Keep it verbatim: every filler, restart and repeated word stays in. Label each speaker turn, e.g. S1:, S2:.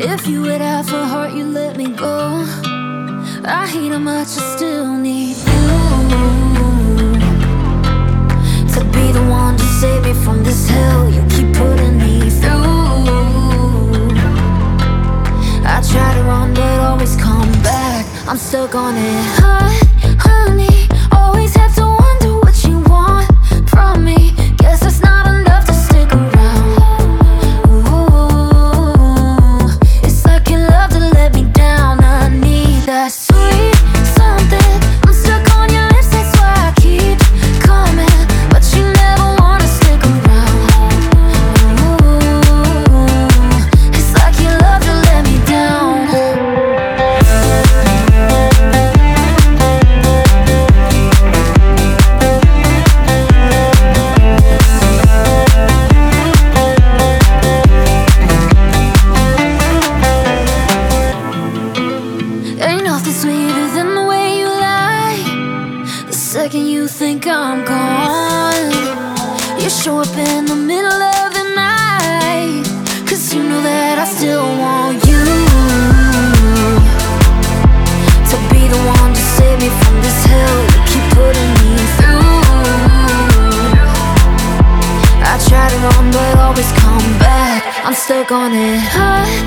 S1: If you would have a heart, you let me go. I hate how much I still need you to be the one to save me from this hell you keep putting me through. I try to run but always come back. I'm stuck on it. Hot, honey, always have to wonder what you want from me. Guess that's not enough to stick around. Ooh, it's like you love to let me down. I need that sweet something. I'm stuck on your lips, that's why I keep coming, but you never wanna stick around. Ooh, it's like you love to let me down. Ain't nothing sweeter than the way you lie. The second you think I'm gone, you show up in the middle of the night, 'cause you know that I still want you to be the one to save me from this hell you keep putting me through. I try to run but always come back. I'm stuck on it. Hot,